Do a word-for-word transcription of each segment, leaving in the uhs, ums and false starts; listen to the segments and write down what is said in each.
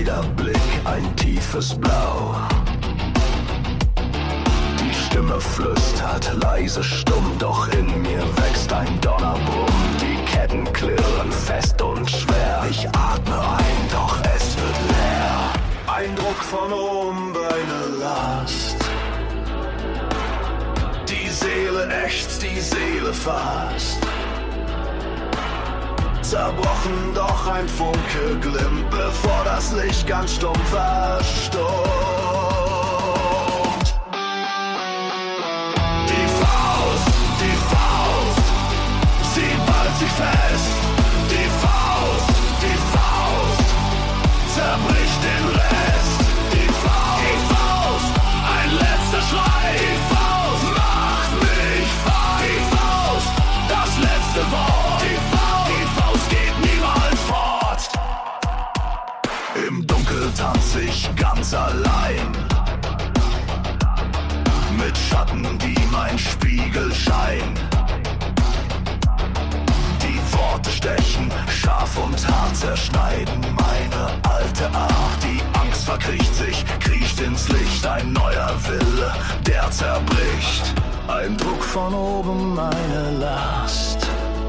jeder Blick ein tiefes Blau. Die Stimme flüstert leise stumm, doch in mir wächst ein Donnerbrumm. Die Ketten klirren fest und schwer. Ich atme ein, doch es wird leer. Ein Druck von oben, eine Last. Die Seele ächzt, die Seele fast. Zerbrochen, doch ein Funke glimmt, bevor das Licht ganz stumm verstummt. Die Faust, die Faust, sie ballt sich fest. Die Faust, die Faust, zerbricht den Rest. Die Faust, die Faust, ein letzter Schrei. Die Faust macht mich frei. Die Faust, das letzte Wort. Die Faust, die Faust geht niemals fort. Im Dunkel tanz ich ganz allein, mit Schatten, die mein Spiegel scheinen. Die Worte stechen, scharf und hart zerschneiden meine alte Art. Die Angst verkriecht sich, kriecht ins Licht, ein neuer Wille, der zerbricht. Ein Druck von oben, meine Last.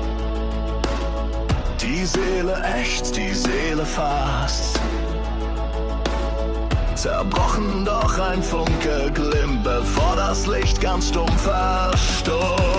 Die Seele ächzt, die Seele fast. Zerbrochen, doch ein Funke glimmt, bevor das Licht ganz stumm verstummt.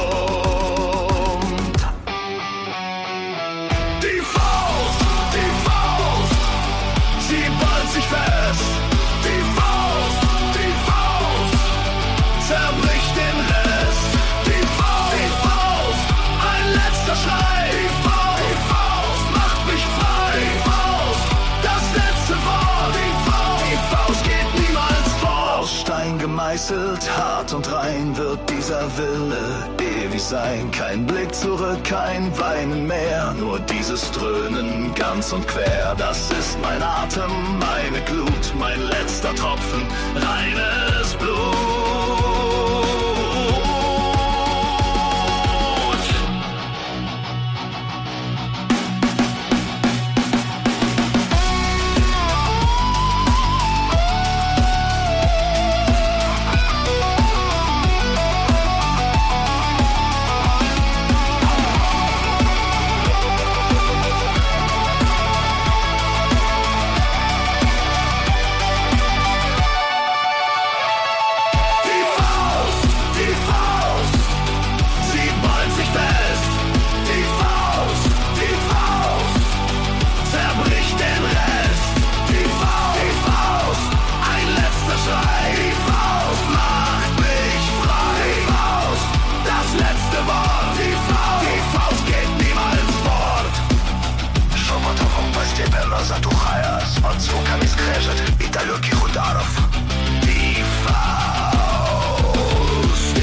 Die Faust, die Faust, sie ballt sich fest. Die Faust, die Faust, zerbricht den Rest. Die Faust, die Faust, ein letzter Schrei. Die Faust, die Faust macht mich frei. Die Faust, das letzte Wort. Die Faust, die Faust geht niemals fort. Aus Stein gemeißelt, hart und rein wird dieser Wille ewig sein. Kein Blick zurück, kein Weinen mehr, nur dieses Dröhnen ganz und quer. Das ist mein Atem, meine Glut, mein letzter Tropfen, reines Blut.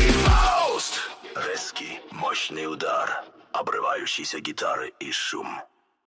Мощный удар, обрывающиеся гитары и шум.